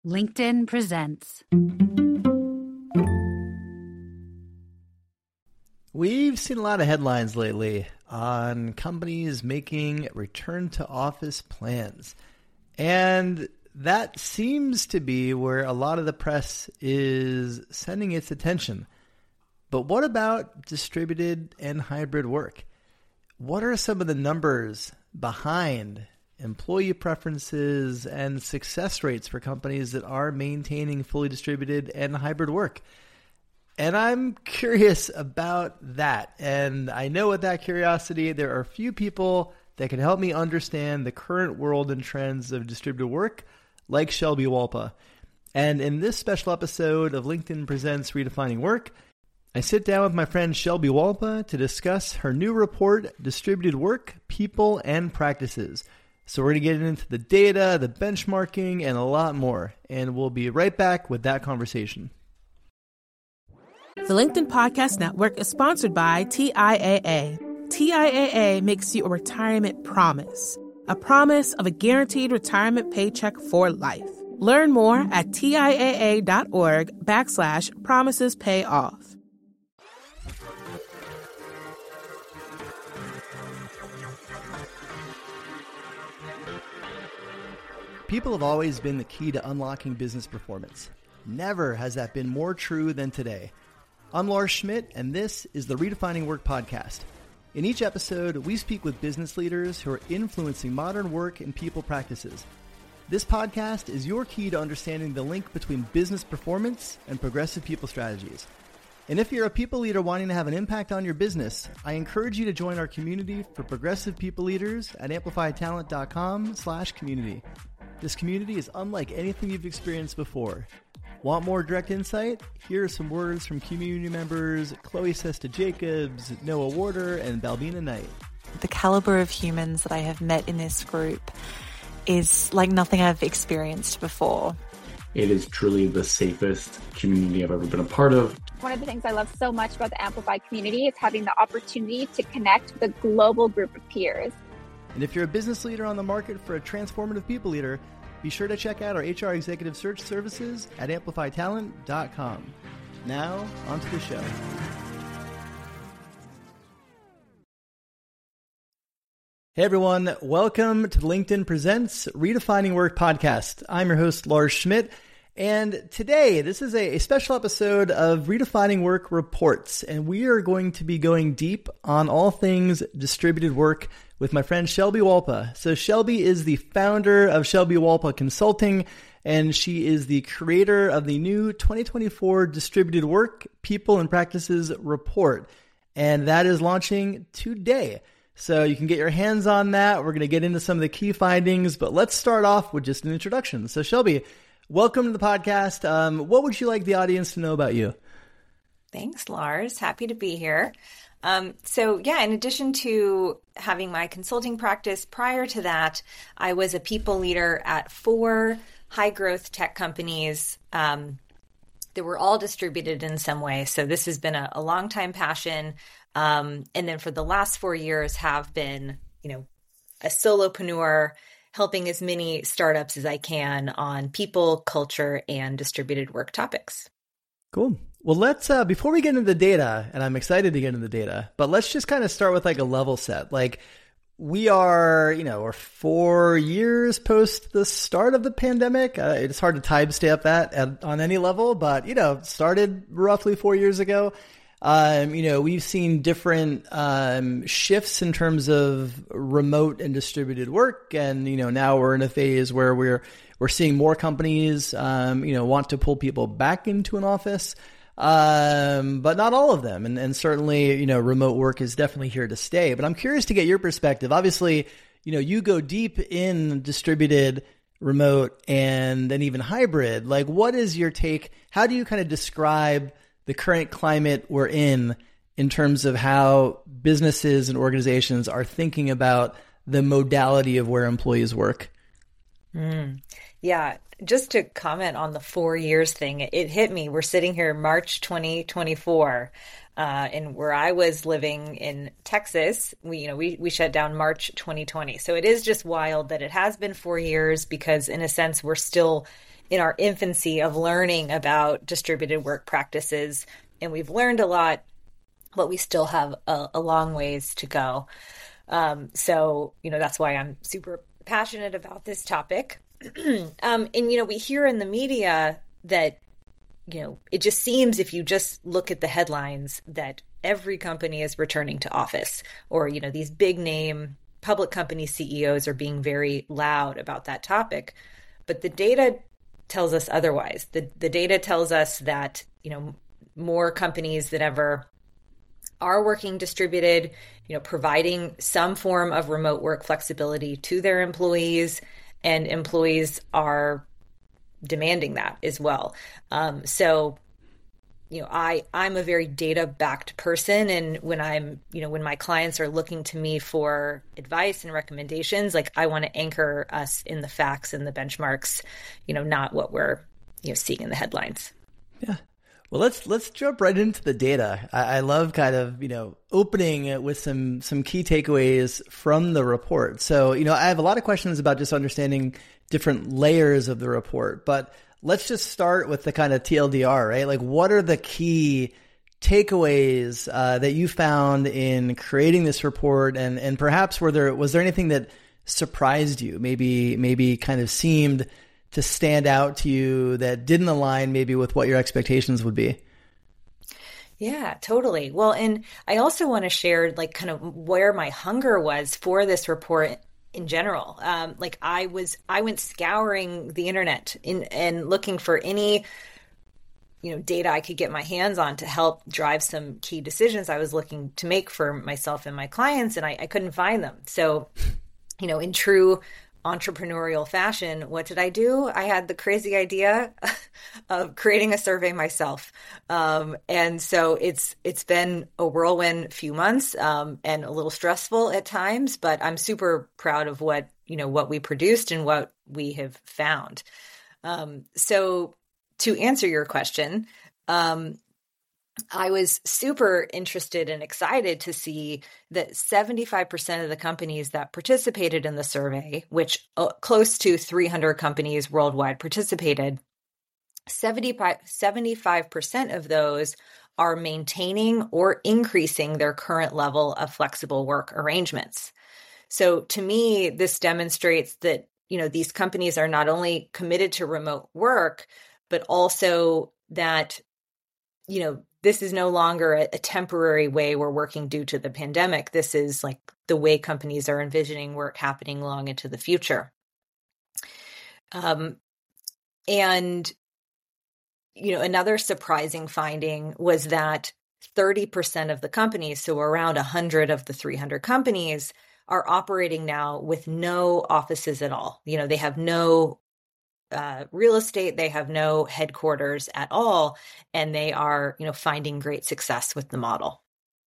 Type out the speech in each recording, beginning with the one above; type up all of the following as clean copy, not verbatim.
LinkedIn presents. We've seen a lot of headlines lately on companies making return to office plans. And that seems to be where a lot of the press is sending its attention. But what about distributed and hybrid work? What are some of the numbers behind employee preferences and success rates for companies that are maintaining fully distributed and hybrid work? And I'm curious about that. And I know with that curiosity, there are a few people that can help me understand the current world and trends of distributed work, like Shelby Wolpe. And in this special episode of LinkedIn Presents Redefining Work, I sit down with my friend Shelby Wolpe to discuss her new report, Distributed Work, People, and Practices. So we're going to get into the data, the benchmarking, and a lot more. And we'll be right back with that conversation. The LinkedIn Podcast Network is sponsored by TIAA. TIAA makes you a retirement promise. A promise of a guaranteed retirement paycheck for life. Learn more at TIAA.org/promises pay off. People have always been the key to unlocking business performance. Never has that been more true than today. I'm Lars Schmidt, and this is the Redefining Work podcast. In each episode, we speak with business leaders who are influencing modern work and people practices. This podcast is your key to understanding the link between business performance and progressive people strategies. And if you're a people leader wanting to have an impact on your business, I encourage you to join our community for progressive people leaders at amplifytalent.com/community. This community is unlike anything you've experienced before. Want more direct insight? Here are some words from community members Chloe Sesta-Jacobs, Noah Warder, and Balbina Knight. The caliber of humans that I have met in this group is like nothing I've experienced before. It is truly the safest community I've ever been a part of. One of the things I love so much about the Amplify community is having the opportunity to connect with a global group of peers. And if you're a business leader on the market for a transformative people leader, be sure to check out our HR executive search services at amplifytalent.com. Now, on to the show. Hey everyone, welcome to the LinkedIn Presents Redefining Work podcast. I'm your host, Lars Schmidt, and today this is a special episode of Redefining Work Reports, and we are going to be going deep on all things distributed work with my friend Shelby Wolpe. So Shelby is the founder of Shelby Wolpe Consulting, and she is the creator of the new 2024 Distributed Work, People, and Practices report, and that is launching today. So you can get your hands on that. We're going to get into some of the key findings, but let's start off with just an introduction. So Shelby, welcome to the podcast. What would you like the audience to know about you? Thanks, Lars. Happy to be here. In addition to having my consulting practice, prior to that, I was a people leader at 4 high-growth tech companies that were all distributed in some way. So this has been a long-time passion. And then for the last 4 years have been, a solopreneur, helping as many startups as I can on people, culture, and distributed work topics. Cool. Well, let's, before we get into the data, and I'm excited to get into the data, but let's just kind of start with like a level set. Like we are, we're 4 years post the start of the pandemic. It's hard to timestamp that on any level, but, started roughly 4 years ago. We've seen different shifts in terms of remote and distributed work. And, now we're in a phase where we're seeing more companies, want to pull people back into an office. But not all of them. And certainly, remote work is definitely here to stay. But I'm curious to get your perspective. Obviously, you go deep in distributed, remote, and then even hybrid. Like, what is your take? How do you kind of describe the current climate we're in terms of how businesses and organizations are thinking about the modality of where employees work? Yeah. Just to comment on the 4 years thing, it hit me. We're sitting here March 2024, and where I was living in Texas, we shut down March 2020. So it is just wild that it has been 4 years because in a sense we're still in our infancy of learning about distributed work practices, and we've learned a lot, but we still have a long ways to go. So, that's why I'm super passionate about this topic. And, we hear in the media that, it just seems, if you just look at the headlines, that every company is returning to office, or, these big name public company CEOs are being very loud about that topic. But the data tells us otherwise. The data tells us that, more companies than ever are working distributed, providing some form of remote work flexibility to their employees, and employees are demanding that as well. So, I'm a very data-backed person, and when my clients are looking to me for advice and recommendations, like, I want to anchor us in the facts and the benchmarks, not what we're seeing in the headlines. Yeah. Well, let's jump right into the data. I love kind of, opening with some key takeaways from the report. So, I have a lot of questions about just understanding different layers of the report, but let's just start with the kind of TLDR, right? Like, what are the key takeaways that you found in creating this report, and perhaps was there anything that surprised you, maybe kind of seemed to stand out to you that didn't align maybe with what your expectations would be? Yeah, totally. Well, and I also want to share like kind of where my hunger was for this report in general. I went scouring the internet and looking for any, data I could get my hands on to help drive some key decisions I was looking to make for myself and my clients, and I couldn't find them. So, in true entrepreneurial fashion, what did I do? I had the crazy idea of creating a survey myself. And so it's been a whirlwind few months, and a little stressful at times, but I'm super proud of what we produced and what we have found. So to answer your question, I was super interested and excited to see that 75% of the companies that participated in the survey, which close to 300 companies worldwide participated, 75% of those are maintaining or increasing their current level of flexible work arrangements. So to me, this demonstrates that, these companies are not only committed to remote work, but also that, this is no longer a temporary way we're working due to the pandemic. This is like the way companies are envisioning work happening long into the future. And, another surprising finding was that 30% of the companies, so around 100 of the 300 companies, are operating now with no offices at all. They have no real estate, they have no headquarters at all, and they are, finding great success with the model.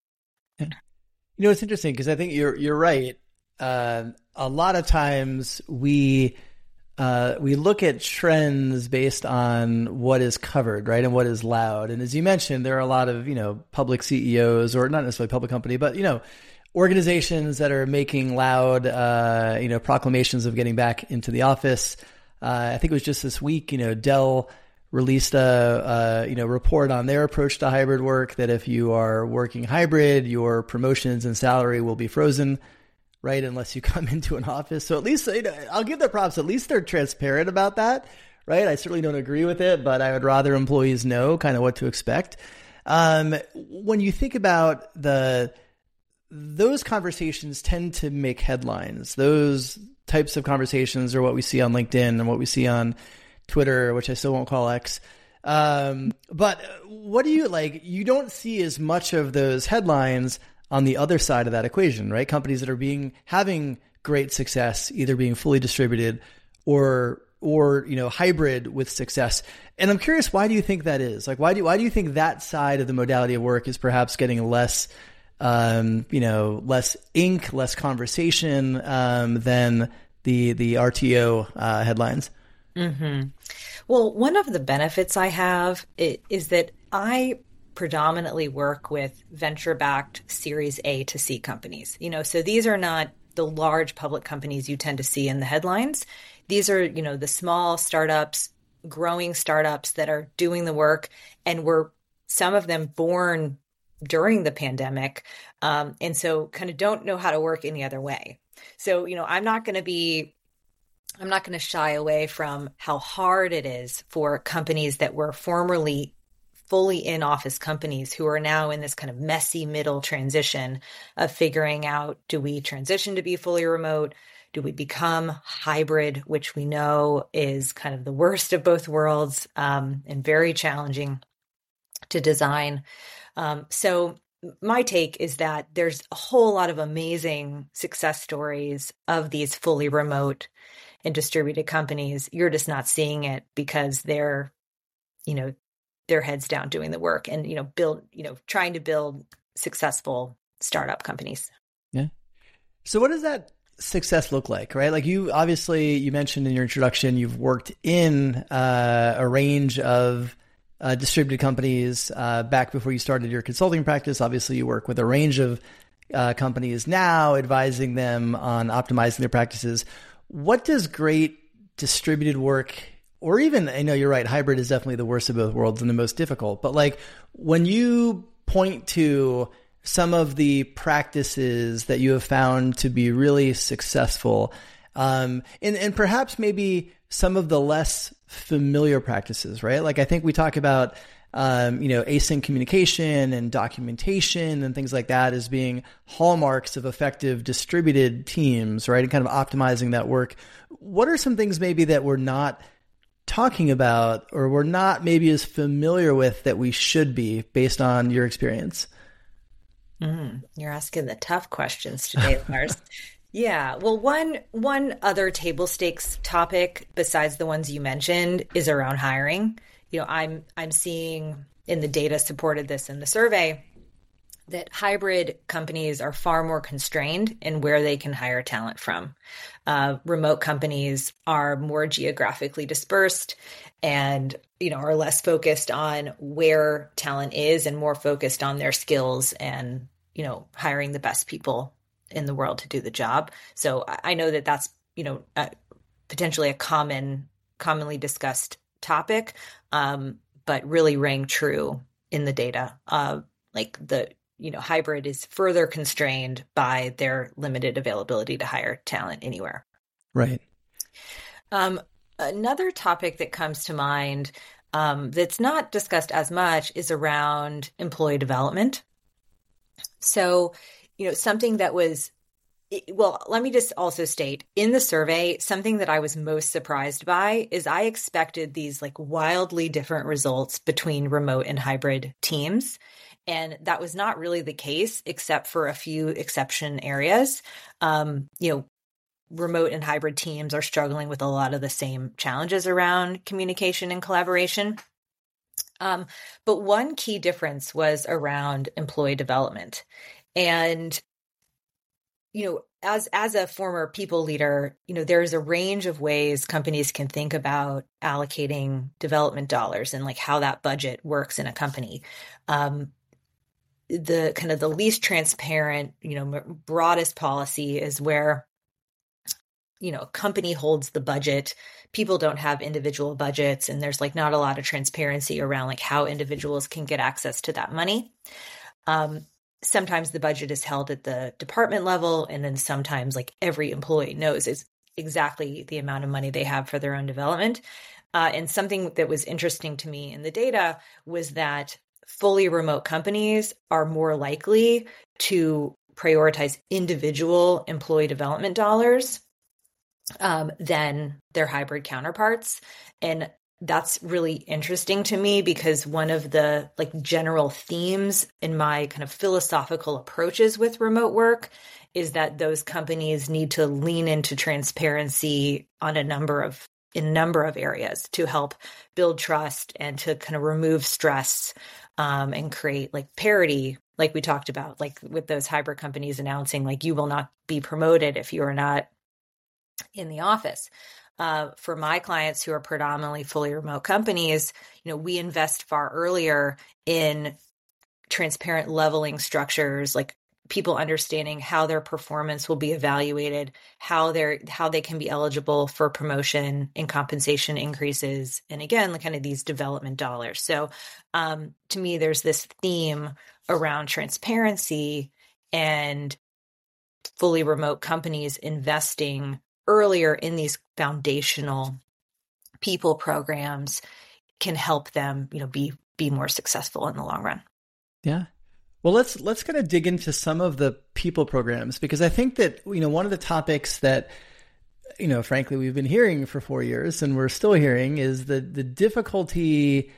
It's interesting because I think you're right. A lot of times we look at trends based on what is covered, right, and what is loud. And as you mentioned, there are a lot of public CEOs, or not necessarily public company, but organizations that are making loud proclamations of getting back into the office. I think it was just this week, Dell released a report on their approach to hybrid work, that if you are working hybrid, your promotions and salary will be frozen, right, unless you come into an office. So at least, I'll give their props. At least they're transparent about that, right? I certainly don't agree with it, but I would rather employees know kind of what to expect. When you think about those conversations tend to make headlines. Those types of conversations are what we see on LinkedIn and what we see on Twitter, which I still won't call X. But what do you like? You don't see as much of those headlines on the other side of that equation, right? Companies that are having great success, either being fully distributed or hybrid with success. And I'm curious, why do you think that is? Like, why do you think that side of the modality of work is perhaps getting less less ink, less conversation than the RTO headlines? Mm-hmm. Well, one of the benefits I have is that I predominantly work with venture-backed Series A to C companies. So these are not the large public companies you tend to see in the headlines. These are, the small startups, growing startups that are doing the work, and were some of them born during the pandemic. And so kind of don't know how to work any other way. So, I'm not going to shy away from how hard it is for companies that were formerly fully in-office companies who are now in this kind of messy middle transition of figuring out, do we transition to be fully remote? Do we become hybrid, which we know is kind of the worst of both worlds, and very challenging to design? So my take is that there's a whole lot of amazing success stories of these fully remote and companies. You're just not seeing it because they're heads down doing the work and, trying to build successful startup companies. Yeah. So what does that success look like, right? Like you mentioned in your introduction, you've worked in a range of distributed companies back before you started your consulting practice. Obviously, you work with a range of companies now, advising them on optimizing their practices. What does great distributed work, or even, I know you're right, hybrid is definitely the worst of both worlds and the most difficult, but like when you point to some of the practices that you have found to be really successful, and perhaps some of the less familiar practices, right? Like I think we talk about, async communication and documentation and things like that as being hallmarks of effective distributed teams, right? And kind of optimizing that work. What are some things maybe that we're not talking about or we're not maybe as familiar with that we should be based on your experience? You're asking the tough questions today, Lars. Yeah. Well, one other table stakes topic besides the ones you mentioned is around hiring. I'm seeing in the data supported this in the survey that hybrid companies are far more constrained in where they can hire talent from. Remote companies are more geographically dispersed and, are less focused on where talent is and more focused on their skills and, hiring the best people in the world to do the job. So I know that that's, potentially a commonly discussed topic, but really rang true in the data. Hybrid is further constrained by their limited availability to hire talent anywhere. Right. Another topic that comes to mind that's not discussed as much is around employee development. So, something that was, let me just also state in the survey, something that I was most surprised by is I expected these like wildly different results between remote and hybrid teams. And that was not really the case, except for a few exception areas. Remote and hybrid teams are struggling with a lot of the same challenges around communication and collaboration. But one key difference was around employee development. And, as a former people leader, there's a range of ways companies can think about allocating development dollars and like how that budget works in a company. The kind of the least transparent, broadest policy is where, a company holds the budget. People don't have individual budgets, and there's like not a lot of transparency around like how individuals can get access to that money. Sometimes the budget is held at the department level, and then sometimes like every employee knows is exactly the amount of money they have for their own development. And something that was interesting to me in the data was that fully remote companies are more likely to prioritize individual employee development dollars than their hybrid counterparts. And that's really interesting to me because one of the like general themes in my kind of philosophical approaches with remote work is that those companies need to lean into transparency on a number of areas to help build trust and to kind of remove stress and create like parity, like we talked about, like with those hybrid companies announcing like you will not be promoted if you are not in the office. For my clients who are predominantly fully remote companies, we invest far earlier in transparent leveling structures, like people understanding how their performance will be evaluated, how they can be eligible for promotion and compensation increases, and again, kind of these development dollars. So to me, there's this theme around transparency and fully remote companies investing earlier in these foundational people programs can help them, be more successful in the long run. Yeah. Well, let's kind of dig into some of the people programs, because I think that, one of the topics that, frankly, we've been hearing for 4 years and we're still hearing is the difficulty,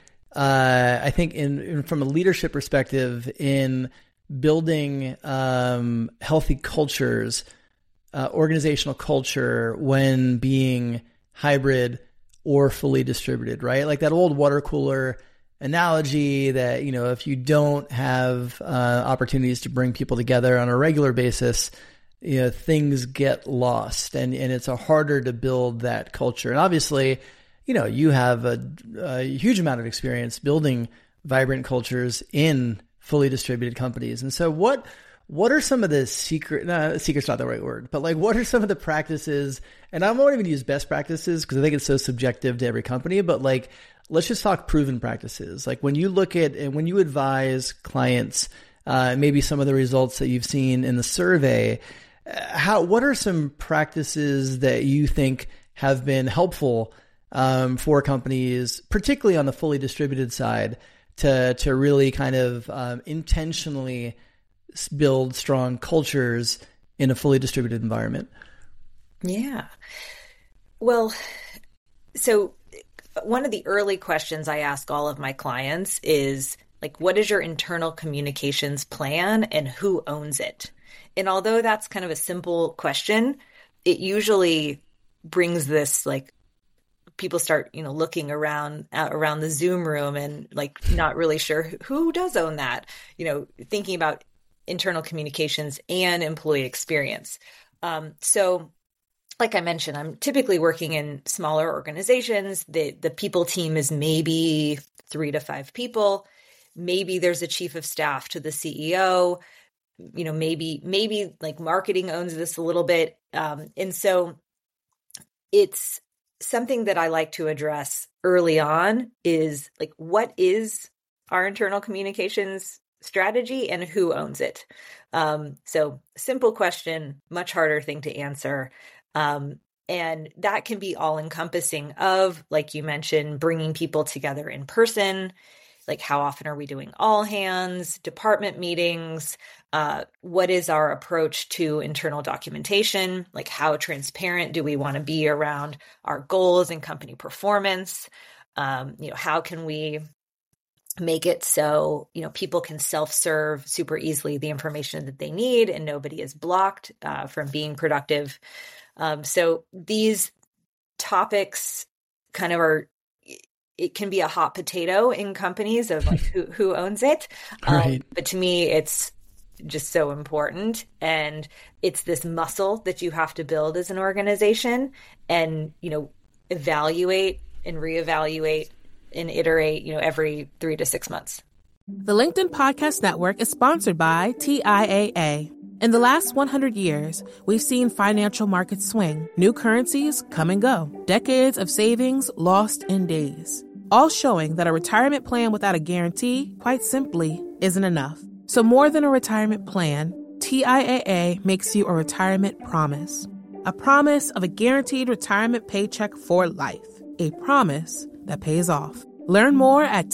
I think from a leadership perspective in building healthy cultures, organizational culture when being hybrid or fully distributed, right? Like that old water cooler analogy that, if you don't have opportunities to bring people together on a regular basis, things get lost and it's harder to build that culture. And obviously, you have a huge amount of experience building vibrant cultures in fully distributed companies. And so what are some of the secret's not the right word, but like, what are some of the practices? And I won't even use best practices because I think it's so subjective to every company, but like, let's just talk proven practices. Like when you look at and when you advise clients, maybe some of the results that you've seen in the survey, what are some practices that you think have been helpful for companies, particularly on the fully distributed side, to really kind of intentionally build strong cultures in a fully distributed environment? Yeah. Well, so one of the early questions I ask all of my clients is like, what is your internal communications plan and who owns it? And although that's kind of a simple question, it usually brings this like people start, looking around the Zoom room and like not really sure who does own that, thinking about internal communications and employee experience. So like I mentioned, I'm typically working in smaller organizations. The people team is maybe 3 to 5 people. Maybe there's a chief of staff to the CEO. Maybe like marketing owns this a little bit. And so it's something that I like to address early on is like, what is our internal communications strategy and who owns it? So simple question, much harder thing to answer. And that can be all encompassing of, like you mentioned, bringing people together in person. Like how often are we doing all hands, department meetings? What is our approach to internal documentation? Like how transparent do we want to be around our goals and company performance? How can we make it so, people can self-serve super easily the information that they need and nobody is blocked from being productive? So these topics kind of it can be a hot potato in companies of like who owns it. Right. But to me, it's just so important. And it's this muscle that you have to build as an organization and, evaluate and reevaluate and iterate, every 3 to 6 months. The LinkedIn Podcast Network is sponsored by TIAA. In the last 100 years, we've seen financial markets swing, new currencies come and go, decades of savings lost in days, all showing that a retirement plan without a guarantee, quite simply, isn't enough. So more than a retirement plan, TIAA makes you a retirement promise. A promise of a guaranteed retirement paycheck for life. A promise that pays off. Learn more at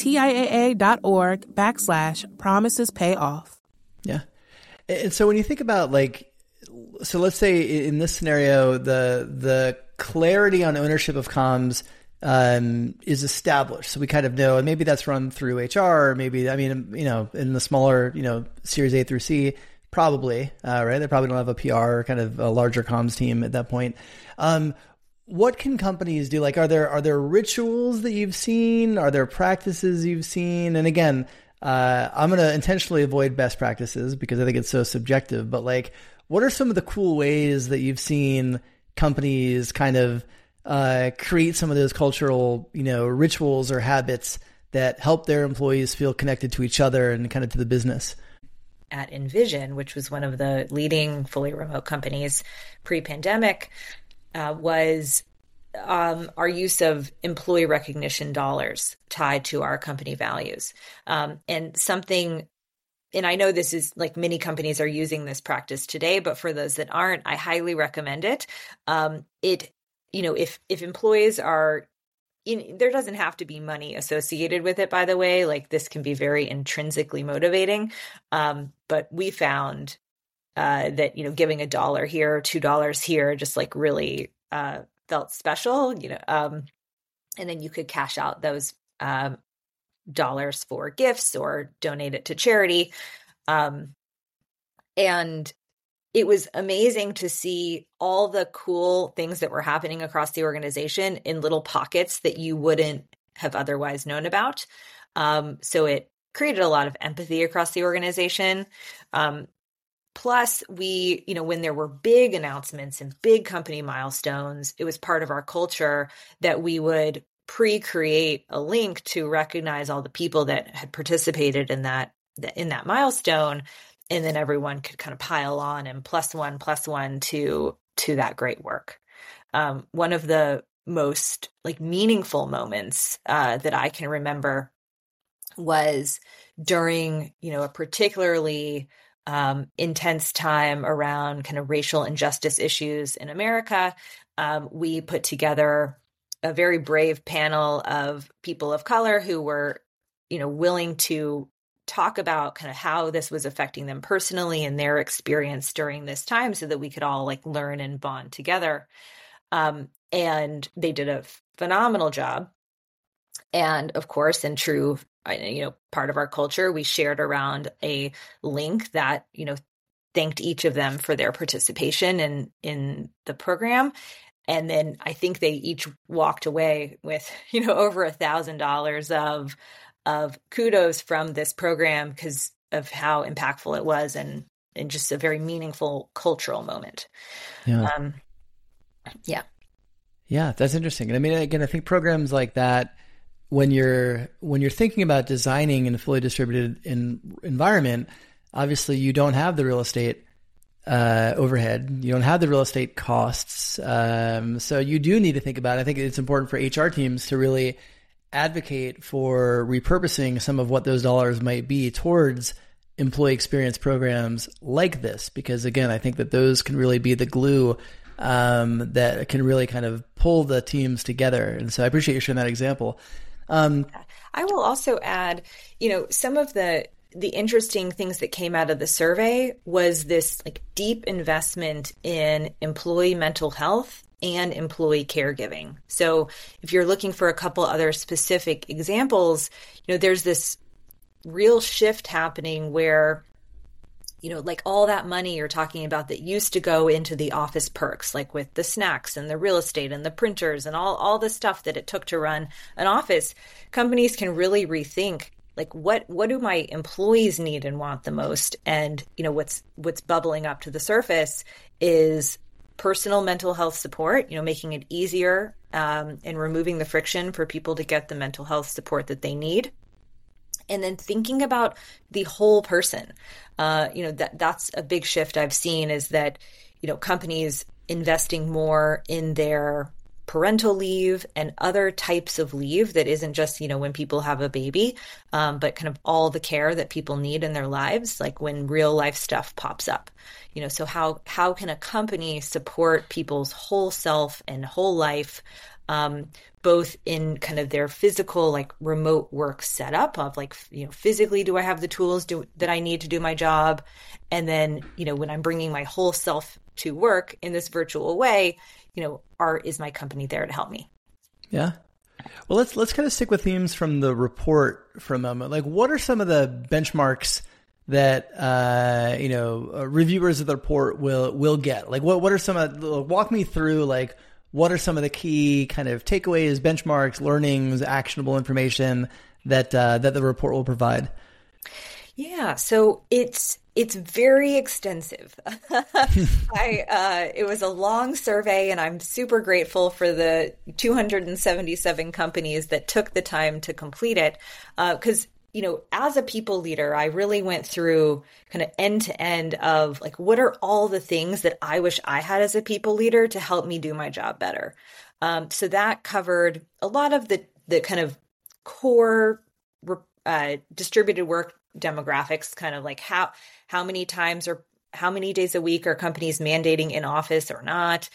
TIAA.org/promisespayoff. Yeah. And so when you think about so let's say in this scenario, the clarity on ownership of comms is established. So we kind of know, and maybe that's run through HR, or maybe, in the smaller, Series A through C, probably, right? They probably don't have a PR or kind of a larger comms team at that point. What can companies do? Like, are there rituals that you've seen? Are there practices you've seen? And again, I'm going to intentionally avoid best practices because I think it's so subjective, but like, what are some of the cool ways that you've seen companies kind of create some of those cultural, rituals or habits that help their employees feel connected to each other and kind of to the business? at Envision, which was one of the leading fully remote companies pre-pandemic, was our use of employee recognition dollars tied to our company values. And I know this is like many companies are using this practice today, but for those that aren't, I highly recommend it. If employees are there doesn't have to be money associated with it, by the way, like this can be very intrinsically motivating. But we found that, giving $1 here, $2 here, just like really felt special, and then you could cash out those dollars for gifts or donate it to charity. And it was amazing to see all the cool things that were happening across the organization in little pockets that you wouldn't have otherwise known about. So it created a lot of empathy across the organization. Plus, when there were big announcements and big company milestones, it was part of our culture that we would pre-create a link to recognize all the people that had participated in that milestone. And then everyone could kind of pile on and plus one to that great work. One of the most meaningful moments that I can remember was during, a particularly intense time around kind of racial injustice issues in America. We put together a very brave panel of people of color who were, willing to talk about kind of how this was affecting them personally and their experience during this time so that we could all learn and bond together. And they did a phenomenal job. And of course, in true, part of our culture, we shared around a link that, thanked each of them for their participation in the program. And then I think they each walked away with, over $1,000 of kudos from this program because of how impactful it was and just a very meaningful cultural moment. Yeah. Yeah, that's interesting. And I mean, again, I think programs like that, when you're thinking about designing in a fully distributed environment, obviously you don't have the real estate overhead. You don't have the real estate costs. So you do need to think about it. I think it's important for HR teams to really advocate for repurposing some of what those dollars might be towards employee experience programs like this, because again, I think that those can really be the glue that can really kind of pull the teams together. And so I appreciate you sharing that example. I will also add, some of the interesting things that came out of the survey was this deep investment in employee mental health and employee caregiving. So if you're looking for a couple other specific examples, there's this real shift happening where, all that money you're talking about that used to go into the office perks, like with the snacks and the real estate and the printers and all the stuff that it took to run an office, companies can really rethink what do my employees need and want the most? And, what's bubbling up to the surface is personal mental health support, making it easier and removing the friction for people to get the mental health support that they need. And then thinking about the whole person, that's a big shift I've seen is that, companies investing more in their parental leave and other types of leave that isn't just, when people have a baby, but kind of all the care that people need in their lives, like when real life stuff pops up. So how can a company support people's whole self and whole life, both in kind of their physical, remote work setup of physically, do I have the tools that I need to do my job? And then, when I'm bringing my whole self to work in this virtual way, is my company there to help me? Yeah. Well, let's kind of stick with themes from the report for a moment. What are some of the benchmarks that reviewers of the report will get? What are some of? Walk me through what are some of the key kind of takeaways, benchmarks, learnings, actionable information that the report will provide? Yeah, so it's very extensive. It was a long survey, and I'm super grateful for the 277 companies that took the time to complete it, because as a people leader, I really went through kind of end to end of like, what are all the things that I wish I had as a people leader to help me do my job better? So that covered a lot of the kind of core distributed work demographics, kind of like how many times or how many days a week are companies mandating in office or not?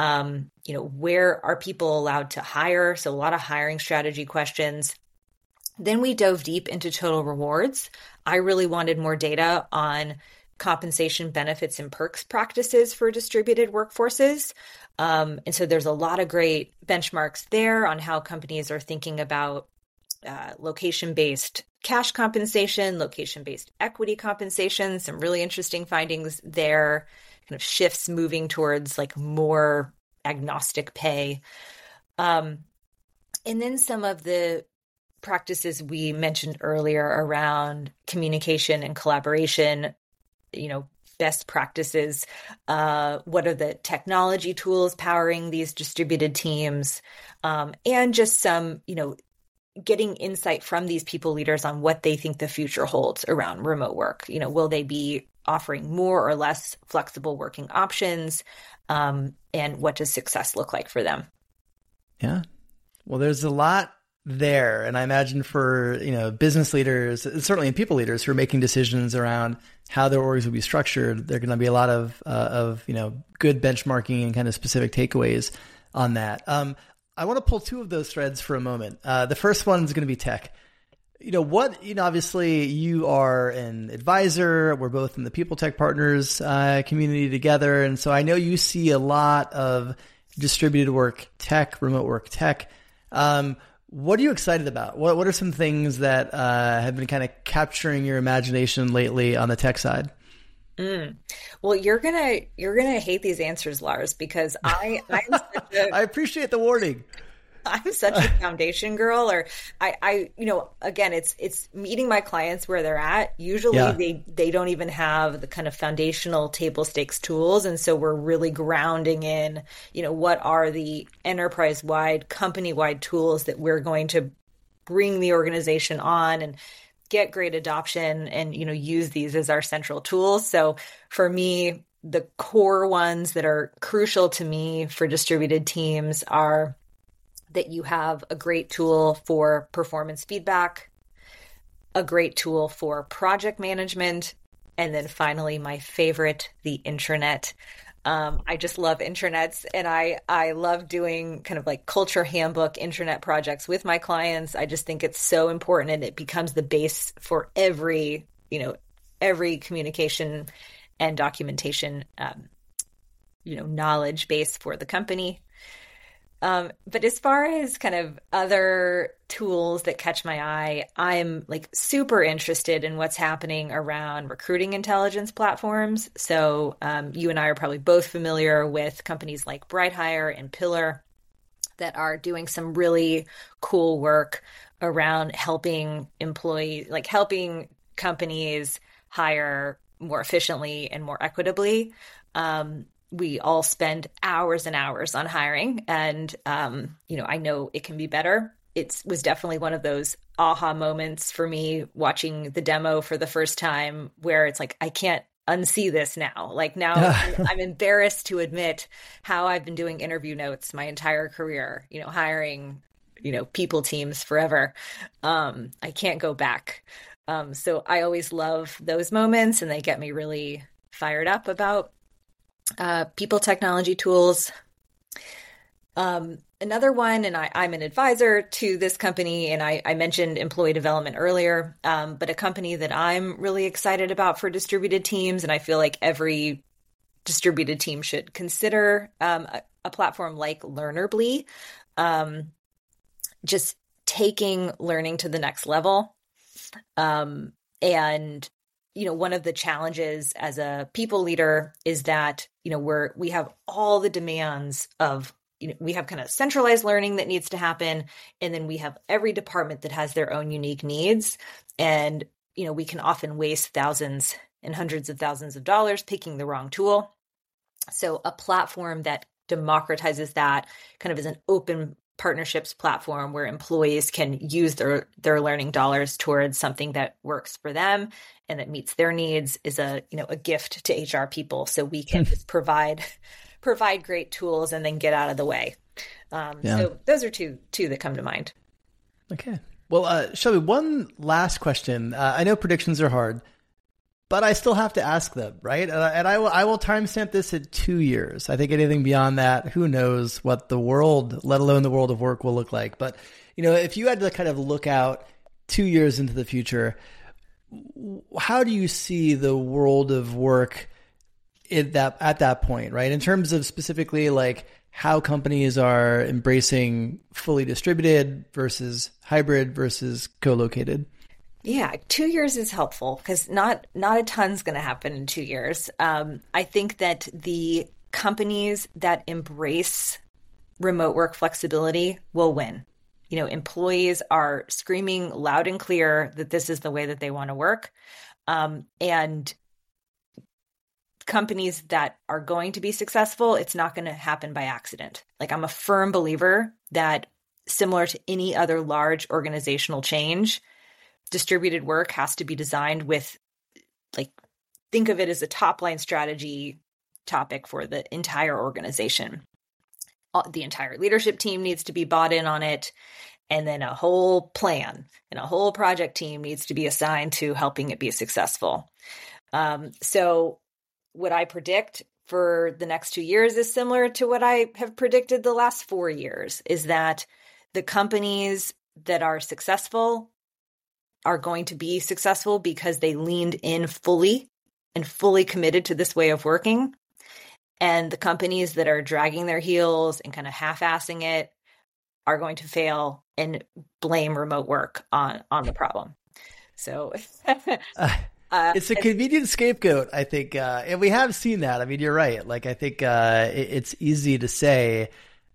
Where are people allowed to hire? So a lot of hiring strategy questions. Then we dove deep into total rewards. I really wanted more data on compensation, benefits, and perks practices for distributed workforces. And so there's a lot of great benchmarks there on how companies are thinking about location-based cash compensation, location-based equity compensation, some really interesting findings there, kind of shifts moving towards like more agnostic pay. And then some of the practices we mentioned earlier around communication and collaboration, best practices, what are the technology tools powering these distributed teams, and just some, getting insight from these people leaders on what they think the future holds around remote work. Will they be offering more or less flexible working options? And what does success look like for them? Yeah. Well, there's a lot there. And I imagine for, business leaders, certainly people leaders who are making decisions around how their orgs will be structured, there are going to be a lot of good benchmarking and kind of specific takeaways on that. I want to pull two of those threads for a moment. The first one is going to be tech. Obviously you are an advisor. We're both in the People Tech Partners community together. And so I know you see a lot of distributed work tech, remote work tech. What are you excited about? What are some things that have been kind of capturing your imagination lately on the tech side? Well, you're gonna hate these answers, Lars, because I appreciate the warning. I'm such a foundation girl, or again, it's meeting my clients where they're at. Usually they don't even have the kind of foundational table stakes tools. And so we're really grounding in, what are the enterprise-wide, company-wide tools that we're going to bring the organization on and get great adoption and, use these as our central tools. So for me, the core ones that are crucial to me for distributed teams are that you have a great tool for performance feedback, a great tool for project management, and then finally, my favorite, the intranet. I just love intranets, and I love doing kind of like culture handbook intranet projects with my clients. I just think it's so important, and it becomes the base for every communication and documentation, knowledge base for the company. But as far as kind of other tools that catch my eye, I'm like super interested in what's happening around recruiting intelligence platforms. So you and I are probably both familiar with companies like BrightHire and Pillar that are doing some really cool work around helping companies hire more efficiently and more equitably. We all spend hours and hours on hiring, and I know it can be better. It was definitely one of those aha moments for me watching the demo for the first time, where it's like, I can't unsee this now. Like now I'm embarrassed to admit how I've been doing interview notes my entire career, hiring, people teams forever. I can't go back. So I always love those moments, and they get me really fired up about people technology tools. Another one, and I'm an advisor to this company, and I mentioned employee development earlier, but a company that I'm really excited about for distributed teams, and I feel like every distributed team should consider a platform like Learnerbly, just taking learning to the next level. And one of the challenges as a people leader is that, we have all the demands of, we have kind of centralized learning that needs to happen. And then we have every department that has their own unique needs. And, we can often waste thousands and hundreds of thousands of dollars picking the wrong tool. So a platform that democratizes that, kind of is an open partnerships platform where employees can use their learning dollars towards something that works for them and that meets their needs is a gift to HR people. So we can just provide great tools and then get out of the way. So those are two that come to mind. Okay. Well, Shelby, one last question. I know predictions are hard, but I still have to ask them, right? And I will timestamp this at 2 years. I think anything beyond that, who knows what the world, let alone the world of work, will look like. But, if you had to kind of look out 2 years into the future, how do you see the world of work at that point, right? In terms of specifically like how companies are embracing fully distributed versus hybrid versus co-located? Yeah, 2 years is helpful because not a ton's going to happen in 2 years. I think that the companies that embrace remote work flexibility will win. Employees are screaming loud and clear that this is the way that they want to work. And companies that are going to be successful, it's not going to happen by accident. Like, I'm a firm believer that similar to any other large organizational change, distributed work has to be designed with, think of it as a top line strategy topic for the entire organization. The entire leadership team needs to be bought in on it. And then a whole plan and a whole project team needs to be assigned to helping it be successful. So what I predict for the next 2 years is similar to what I have predicted the last 4 years, is that the companies that are successful are going to be successful because they leaned in fully committed to this way of working. And the companies that are dragging their heels and kind of half-assing it are going to fail and blame remote work on the problem. So it's a convenient scapegoat, I think. And we have seen that. I mean, you're right. Like, I think it's easy to say,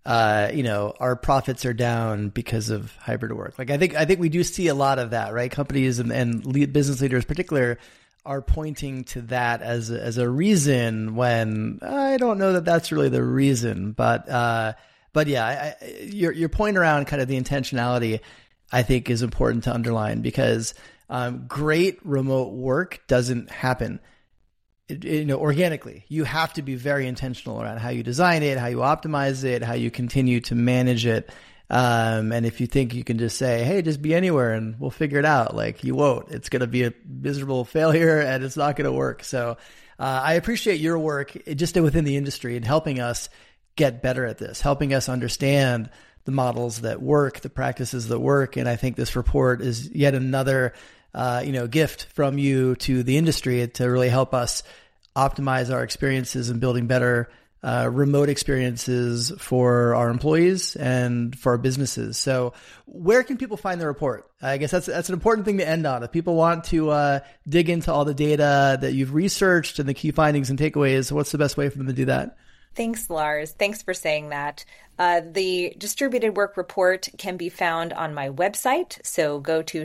our profits are down because of hybrid work. Like, I think we do see a lot of that, right? Companies and business leaders in particular are pointing to that as a reason when I don't know that that's really the reason. But yeah, your point around kind of the intentionality, I think, is important to underline, because great remote work doesn't happen organically. You have to be very intentional around how you design it, how you optimize it, how you continue to manage it. And if you think you can just say, hey, just be anywhere and we'll figure it out, like, you won't. It's going to be a miserable failure and it's not going to work. So I appreciate your work just within the industry and helping us get better at this, helping us understand the models that work, the practices that work. And I think this report is yet another gift from you to the industry to really help us optimize our experiences and building better remote experiences for our employees and for our businesses. So where can people find the report? I guess that's an important thing to end on. If people want to dig into all the data that you've researched and the key findings and takeaways, what's the best way for them to do that? Thanks, Lars. Thanks for saying that. The distributed work report can be found on my website. So go to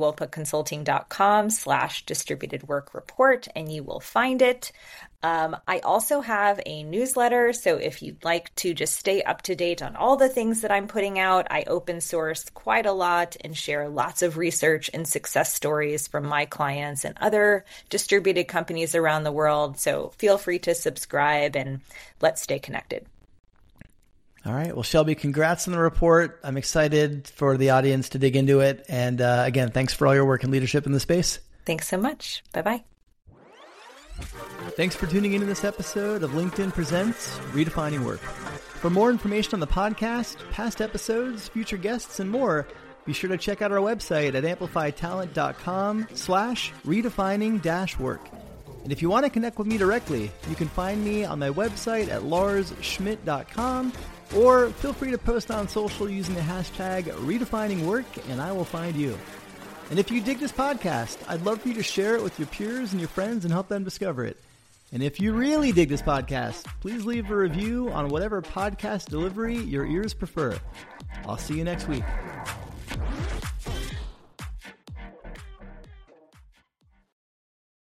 shelbywolpeconsulting.com/distributed work report and you will find it. I also have a newsletter. So if you'd like to just stay up to date on all the things that I'm putting out, I open source quite a lot and share lots of research and success stories from my clients and other distributed companies around the world. So feel free to subscribe and let's stay connected. All right. Well, Shelby, congrats on the report. I'm excited for the audience to dig into it. And again, thanks for all your work and leadership in the space. Thanks so much. Bye-bye. Thanks for tuning into this episode of LinkedIn Presents Redefining Work. For more information on the podcast, past episodes, future guests, and more, be sure to check out our website at amplifytalent.com/redefining-work. And if you want to connect with me directly, you can find me on my website at larsschmidt.com, or feel free to post on social using the hashtag redefiningwork, and I will find you. And if you dig this podcast, I'd love for you to share it with your peers and your friends and help them discover it. And if you really dig this podcast, please leave a review on whatever podcast delivery your ears prefer. I'll see you next week.